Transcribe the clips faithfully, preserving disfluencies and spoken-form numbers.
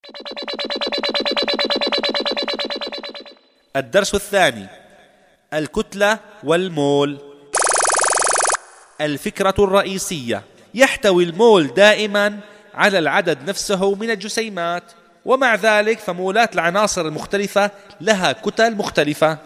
الدرس الثاني: الكتلة والمول. الفكرة الرئيسية: يحتوي المول دائما على العدد نفسه من الجسيمات، ومع ذلك فمولات العناصر المختلفة لها كتل مختلفة.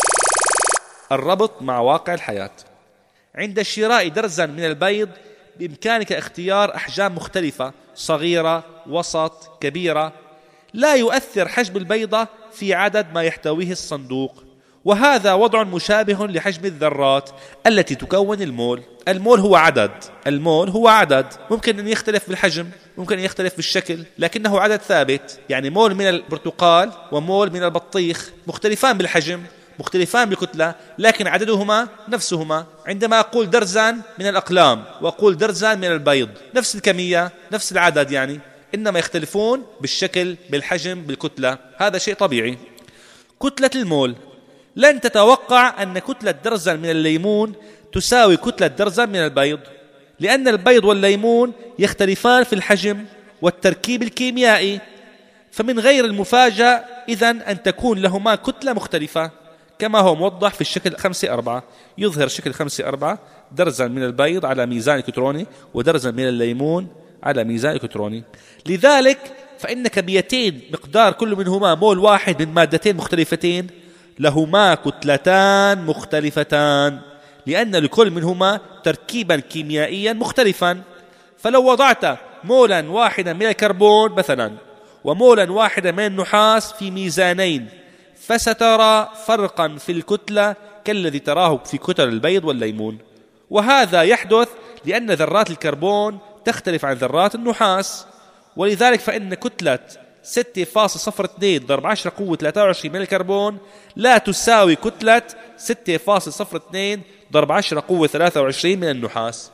الربط مع واقع الحياة: عند شراء درزا من البيض بإمكانك اختيار أحجام مختلفة، صغيرة، وسط، كبيرة. لا يؤثر حجم البيضة في عدد ما يحتويه الصندوق، وهذا وضع مشابه لحجم الذرات التي تكون المول. المول هو عدد المول هو عدد ممكن أن يختلف بالحجم، ممكن أن يختلف بالشكل، لكنه عدد ثابت. يعني مول من البرتقال ومول من البطيخ مختلفان بالحجم، مختلفان بالكتلة، لكن عددهما نفسهما. عندما أقول درزان من الأقلام وأقول درزان من البيض، نفس الكمية، نفس العدد يعني، إنما يختلفون بالشكل، بالحجم، بالكتلة. هذا شيء طبيعي. كتلة المول: لن تتوقع أن كتلة درزن من الليمون تساوي كتلة درزن من البيض، لأن البيض والليمون يختلفان في الحجم والتركيب الكيميائي، فمن غير المفاجأة إذن أن تكون لهما كتلة مختلفة، كما هو موضح في الشكل خمسة أربعة. يظهر شكل خمسة أربعة: درزن من البيض على ميزان إلكتروني، ودرزن من الليمون على ميزان إلكتروني. لذلك فإن كميتين مقدار كل منهما مول واحد من مادتين مختلفتين لهما كتلتان مختلفتان، لأن لكل منهما تركيبا كيميائيا مختلفا. فلو وضعت مولا واحدا من الكربون مثلا ومولا واحدا من النحاس في ميزانين، فسترى فرقا في الكتلة كالذي تراه في كتل البيض والليمون. وهذا يحدث لأن ذرات الكربون تختلف عن ذرات النحاس، ولذلك فإن كتلة ستة فاصلة صفر اثنين ضرب عشرة قوة ثلاثة وعشرين من الكربون لا تساوي كتلة ستة فاصلة صفر اثنين ضرب عشرة قوة ثلاثة وعشرين من النحاس.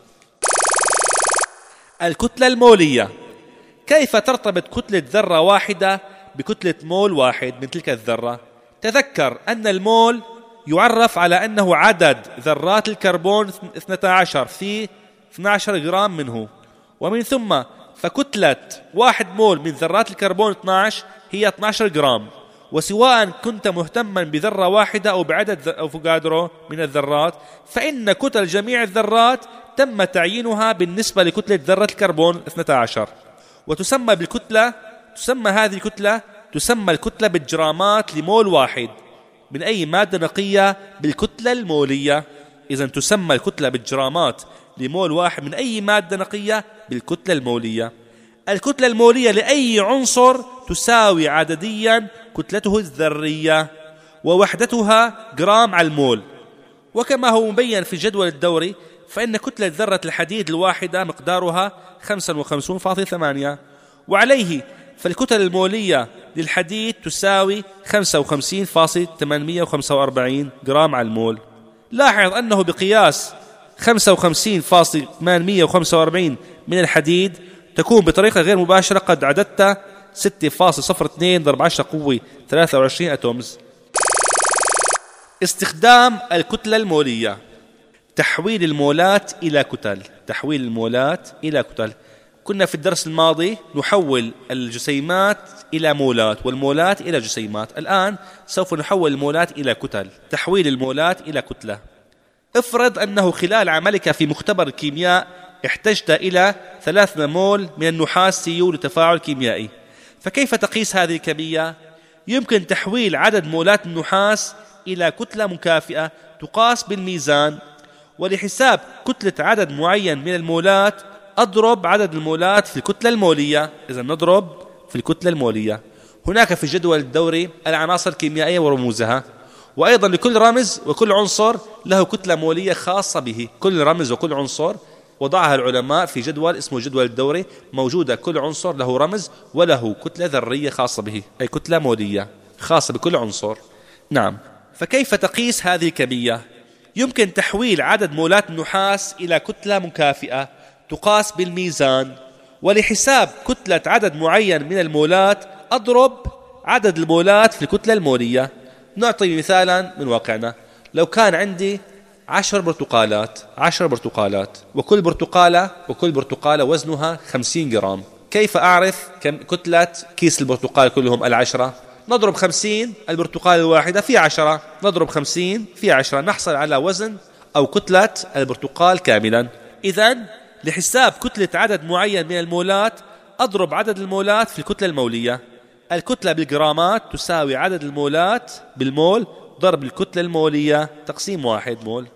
الكتلة المولية: كيف ترتبط كتلة ذرة واحدة بكتلة مول واحد من تلك الذرة؟ تذكر أن المول يعرف على أنه عدد ذرات الكربون اثنتا عشر في اثنا عشر جرام منه، ومن ثم فكتلة واحد مول من ذرات الكربون اثنا عشر هي اثنا عشر جرام. وسواء كنت مهتما بذرة واحدة أو بعدد أفوغادرو من الذرات، فإن كتل جميع الذرات تم تعيينها بالنسبة لكتلة ذرة الكربون اثنتا عشر، وتسمى بالكتلة تسمى هذه الكتلة تسمى الكتلة بالجرامات لمول واحد من أي مادة نقية بالكتلة المولية. إذن تسمى الكتلة بالجرامات لمول واحد من أي مادة نقية بالكتلة المولية. الكتلة المولية لأي عنصر تساوي عدديا كتلته الذرية، ووحدتها جرام على المول. وكما هو مبين في الجدول الدوري، فإن كتلة ذرة الحديد الواحدة مقدارها خمسة وخمسين فاصلة ثمانية، وعليه فالكتل المولية للحديد تساوي خمسة وخمسين فاصلة ثمانمئة وخمسة وأربعين جرام على المول. لاحظ أنه بقياس خمسة وخمسين فاصلة ثمانمئة وخمسة وأربعين من الحديد تكون بطريقة غير مباشرة قد عددت ستة فاصلة صفر اثنين ضرب عشرة قوة ثلاثة وعشرين أتومز. استخدام الكتلة المولية: تحويل المولات إلى كتل تحويل المولات إلى كتل كنا في الدرس الماضي نحول الجسيمات إلى مولات والمولات إلى جسيمات. الآن سوف نحول المولات إلى كتل. تحويل المولات إلى كتلة: افرض أنه خلال عملك في مختبر الكيمياء احتجت إلى ثلاثة مول من النحاس سيو لتفاعل كيميائي، فكيف تقيس هذه الكمية؟ يمكن تحويل عدد مولات النحاس إلى كتلة مكافئة تقاس بالميزان، ولحساب كتلة عدد معين من المولات أضرب عدد المولات في الكتلة المولية. إذا نضرب في الكتلة المولية. هناك في الجدول الدوري العناصر الكيميائية ورموزها، وأيضا لكل رمز وكل عنصر له كتلة مولية خاصة به. كل رمز وكل عنصر وضعها العلماء في جدول اسمه الجدول الدوري، موجودة كل عنصر له رمز وله كتلة ذرية خاصة به، أي كتلة مولية خاصة بكل عنصر. نعم، فكيف تقيس هذه الكمية؟ يمكن تحويل عدد مولات النحاس إلى كتلة مكافئة تقاس بالميزان، ولحساب كتلة عدد معين من المولات أضرب عدد المولات في الكتلة المولية. نعطي مثالا من واقعنا. لو كان عندي عشر برتقالات عشر برتقالات وكل برتقالة وكل برتقالة وزنها خمسين جرام، كيف أعرف كم كتلة كيس البرتقال كلهم العشرة؟ نضرب خمسين البرتقال الواحدة في عشرة، نضرب خمسين في عشرة، نحصل على وزن أو كتلة البرتقال كاملا. إذن لحساب كتلة عدد معين من المولات أضرب عدد المولات في الكتلة المولية. الكتلة بالجرامات تساوي عدد المولات بالمول ضرب الكتلة المولية تقسيم واحد مول.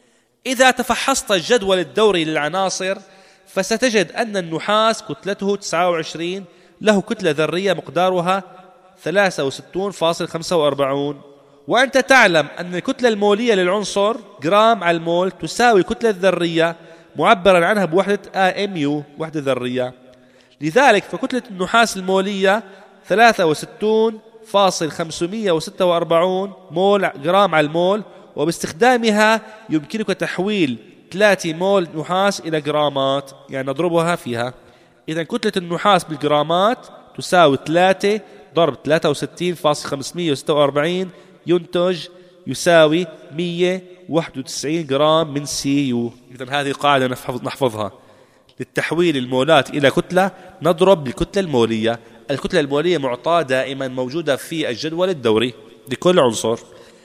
إذا تفحصت الجدول الدوري للعناصر فستجد أن النحاس كتلته تسعة وعشرين له كتلة ذرية مقدارها ثلاثة وستين فاصلة خمسة وأربعين، وأنت تعلم أن الكتلة المولية للعنصر جرام على المول تساوي الكتلة الذرية معبرا عنها بوحدة آ إم يو وحدة ذرية. لذلك فكتلة النحاس المولية ثلاثة وستين فاصلة خمسمئة وستة وأربعين مول جرام على المول، وباستخدامها يمكنك تحويل ثلاثة مول نحاس إلى جرامات، يعني نضربها فيها. إذا كتلة النحاس بالجرامات تساوي ثلاثة ضرب ثلاثة وستين فاصلة خمسمئة وستة وأربعين ينتج يساوي مئة وواحد وتسعين جرام من سي يو. إذا هذه قاعدة نحفظ نحفظها للتحويل المولات إلى كتلة نضرب بالكتلة المولية. الكتلة المولية معطاة دائما موجودة في الجدول الدوري لكل عنصر.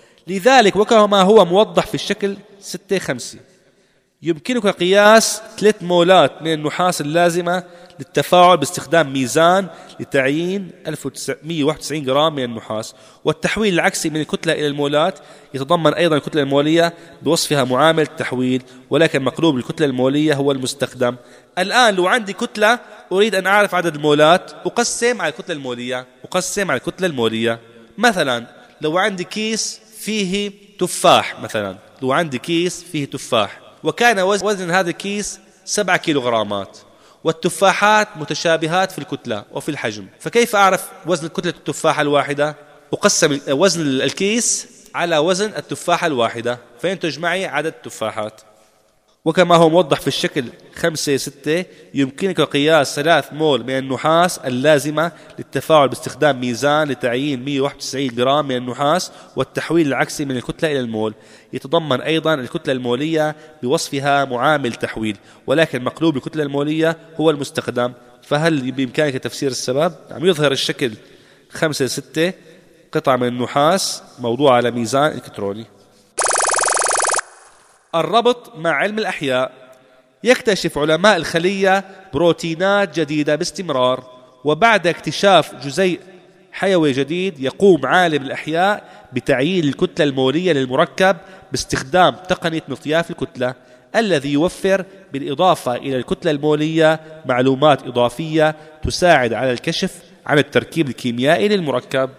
لذلك وكما هو موضح في الشكل ستة خمسة يمكنك قياس ثلاث مولات من النحاس اللازمة للتفاعل باستخدام ميزان لتعيين ألف ومئة وواحد وتسعين جرام من النحاس، والتحويل العكسي من الكتلة إلى المولات يتضمن أيضا الكتلة المولية بوصفها معامل التحويل، ولكن مقلوب الكتلة المولية هو المستخدم. الآن لو عندي كتلة أريد أن أعرف عدد المولات أقسم على الكتلة المولية أقسم على الكتلة المولية. مثلا لو عندي كيس فيه تفاح، مثلا لو عندي كيس فيه تفاح وكان وزن هذا الكيس سبعة كيلوغرامات، والتفاحات متشابهات في الكتلة وفي الحجم، فكيف أعرف وزن كتلة التفاحة الواحدة؟ أقسم وزن الكيس على وزن التفاحة الواحدة فينتج معي عدد التفاحات. وكما هو موضح في الشكل خمسة ستة يمكنك قياس ثلاث مول من النحاس اللازمة للتفاعل باستخدام ميزان لتعيين مئة وواحد وتسعين جرام من النحاس، والتحويل العكسي من الكتلة إلى المول يتضمن أيضا الكتلة المولية بوصفها معامل تحويل، ولكن مقلوب الكتلة المولية هو المستخدم. فهل بإمكانك تفسير السبب؟ عم يظهر الشكل خمسة ستة قطعة من النحاس موضوعة على ميزان إلكتروني. الربط مع علم الأحياء. يكتشف علماء الخلية بروتينات جديدة باستمرار، وبعد اكتشاف جزيء حيوي جديد يقوم عالم الأحياء بتعيين الكتلة المولية للمركب باستخدام تقنية مطياف الكتلة، الذي يوفر بالإضافة إلى الكتلة المولية معلومات إضافية تساعد على الكشف عن التركيب الكيميائي للمركب.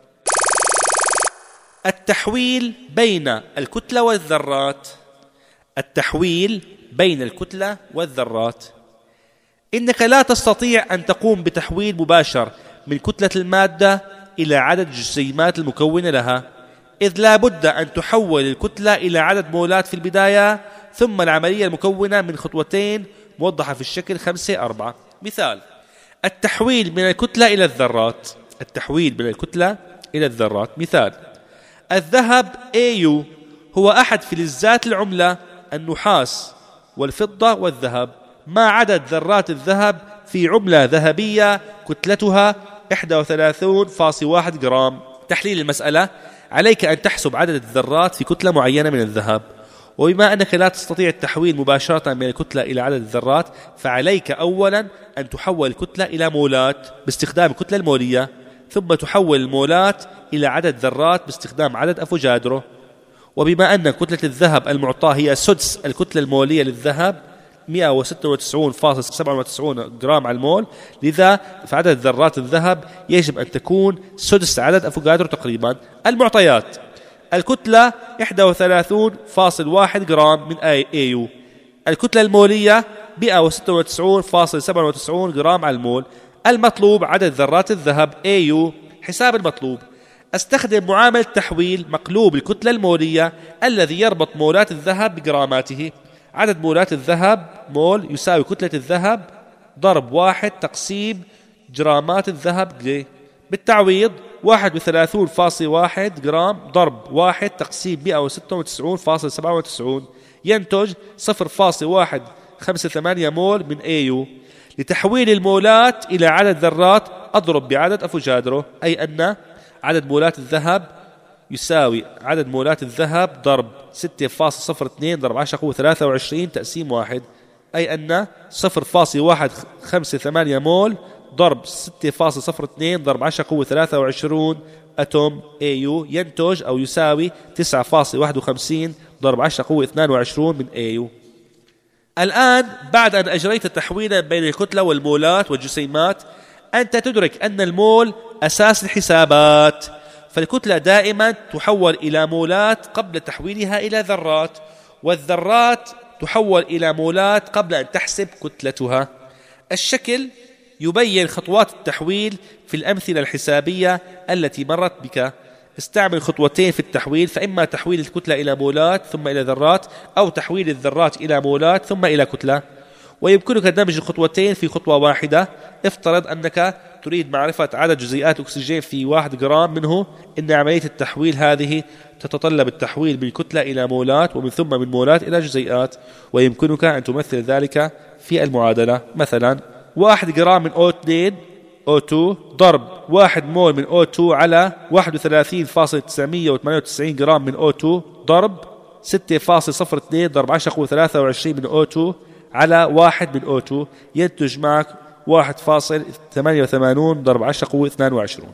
التحويل بين الكتلة والذرات. التحويل بين الكتلة والذرات. إنك لا تستطيع أن تقوم بتحويل مباشر من كتلة المادة إلى عدد الجسيمات المكونة لها، إذ لا بد أن تحول الكتلة إلى عدد مولات في البداية، ثم العملية المكونة من خطوتين موضحة في الشكل خمسة أربعة. مثال: التحويل من الكتلة إلى الذرات. التحويل من الكتلة إلى الذرات. مثال: الذهب إيه يو هو أحد فلزات العملة النحاس والفضة والذهب، ما عدد ذرات الذهب في عملة ذهبية كتلتها واحد وثلاثين فاصلة واحد جرام. تحليل المسألة: عليك أن تحسب عدد الذرات في كتلة معينة من الذهب، وبما أنك لا تستطيع التحويل مباشرة من الكتلة إلى عدد الذرات فعليك أولا أن تحول الكتلة إلى مولات باستخدام الكتلة المولية، ثم تحول المولات إلى عدد ذرات باستخدام عدد أفوجادرو. وبما أن كتلة الذهب المعطاة هي سدس الكتلة المولية للذهب مئة وستة وتسعين فاصلة سبعة وتسعين جرام على المول، لذا فعدد ذرات الذهب يجب أن تكون سدس عدد أفوجادرو تقريبا. المعطيات: الكتلة واحد وثلاثين فاصلة واحد جرام من إيه يو، الكتلة المولية مئة وستة وتسعين فاصلة سبعة وتسعين جرام على المول. المطلوب عدد ذرات الذهب إيه يو. حساب المطلوب: استخدم معامل تحويل مقلوب الكتلة المولية الذي يربط مولات الذهب بجراماته. عدد مولات الذهب مول يساوي كتلة الذهب ضرب واحد تقسيم جرامات الذهب جي. بالتعويض: واحد وثلاثين فاصلة واحد جرام ضرب واحد تقسيم مئة وستة وتسعين فاصلة سبعة وتسعين ينتج صفر فاصلة واحد خمسة ثمانية مول من إيه يو. لتحويل المولات إلى عدد ذرات أضرب بعدد أفوجادرو، أي أن عدد مولات الذهب يساوي عدد مولات الذهب ضرب ستة فاصلة صفر اثنين ضرب عشرة قوة ثلاثة وعشرين تقسيم واحد، أي أن صفر فاصلة واحد خمسة ثمانية مول ضرب ستة فاصلة صفر اثنين ضرب عشرة قوة ثلاثة وعشرين أتوم إيه يو ينتج أو يساوي تسعة فاصلة واحد وخمسين ضرب عشرة قوة اثنين وعشرين من إيه يو. الآن بعد أن أجريت تحويلا بين الكتلة والمولات والجسيمات، أنت تدرك أن المول أساس الحسابات، فالكتلة دائما تحول إلى مولات قبل تحويلها إلى ذرات، والذرات تحول إلى مولات قبل أن تحسب كتلتها. الشكل يبين خطوات التحويل في الأمثلة الحسابية التي مرت بك. استعمل خطوتين في التحويل، فإما تحويل الكتلة إلى مولات ثم إلى ذرات، أو تحويل الذرات إلى مولات ثم إلى كتلة. ويمكنك دمج الخطوتين في خطوة واحدة. افترض أنك تريد معرفة عدد جزيئات الأكسجين في واحد جرام منه، إن عملية التحويل هذه تتطلب التحويل من كتلة إلى مولات، ومن ثم من مولات إلى جزيئات. ويمكنك أن تمثل ذلك في المعادلة. مثلا واحد جرام من أو اثنين أو اثنين ضرب واحد مول من أو اثنين على واحد وثلاثين فاصلة تسعمائة وثمانية وتسعين جرام من أو اثنين ضرب ستة فاصلة صفر اثنين ضرب عشرة قوة ثلاثة وعشرين من أو اثنين على واحد من أو اثنين ينتج معك واحد فاصلة ثمانية وثمانين ضرب عشرة قوة اثنين وعشرين.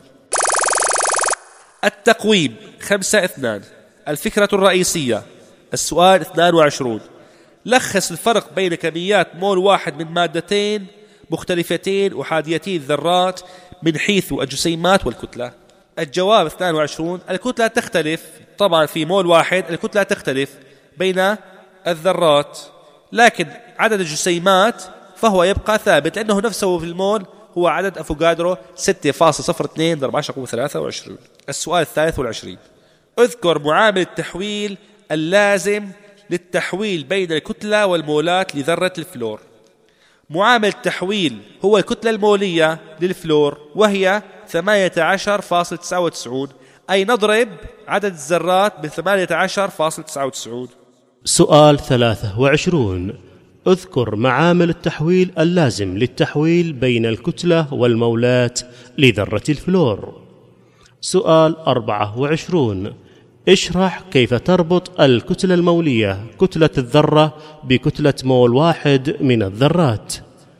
التقويم خمسة اثنان. الفكرة الرئيسية. السؤال اثنان وعشرين. لخص الفرق بين كميات مول واحد من مادتين مختلفتين أحاديتي الذرات من حيث الجسيمات والكتلة. الجواب اثنان وعشرين. الكتلة تختلف طبعا في مول واحد، الكتلة تختلف بين الذرات، لكن عدد الجسيمات فهو يبقى ثابت لأنه نفسه في المول هو عدد أفوغادرو ستة فاصلة صفر اثنين ضرب عشرة قوة ثلاثة وعشرين. السؤال الثالث والعشرين. اذكر معامل التحويل اللازم للتحويل بين الكتلة والمولات لذرة الفلور. معامل التحويل هو الكتلة المولية للفلور وهي ثمانية عشر فاصلة تسعة وتسعين، أي نضرب عدد الذرات ب ثمانية عشر فاصلة تسعة وتسعين. سؤال ثلاثة وعشرون. اذكر معامل التحويل اللازم للتحويل بين الكتلة والمولات لذرة الفلور. سؤال أربعة وعشرون. اشرح كيف تربط الكتلة المولية كتلة الذرة بكتلة مول واحد من الذرات.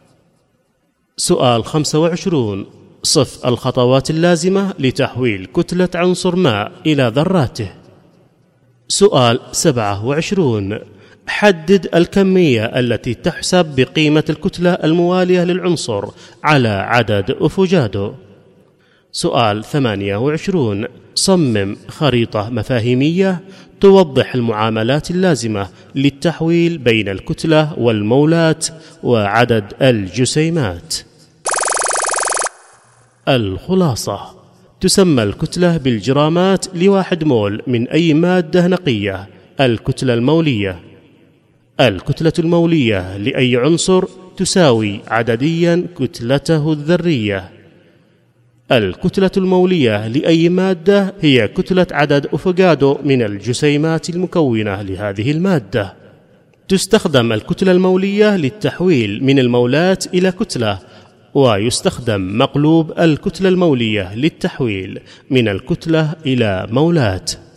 سؤال خمسة وعشرون. صف الخطوات اللازمة لتحويل كتلة عنصر ما إلى ذراته. سؤال سبعة وعشرون. حدد الكمية التي تحسب بقيمة الكتلة الموالية للعنصر على عدد أفوجادو. سؤال ثمانية وعشرون. صمم خريطة مفاهيمية توضح المعاملات اللازمة للتحويل بين الكتلة والمولات وعدد الجسيمات. الخلاصة: تسمى الكتلة بالجرامات لواحد مول من أي مادة نقية الكتلة المولية. الكتلة المولية لأي عنصر تساوي عدديا كتلته الذرية. الكتلة المولية لأي مادة هي كتلة عدد أفوغادو من الجسيمات المكونة لهذه المادة. تستخدم الكتلة المولية للتحويل من المولات إلى كتلة، ويستخدم مقلوب الكتلة المولية للتحويل من الكتلة إلى مولات.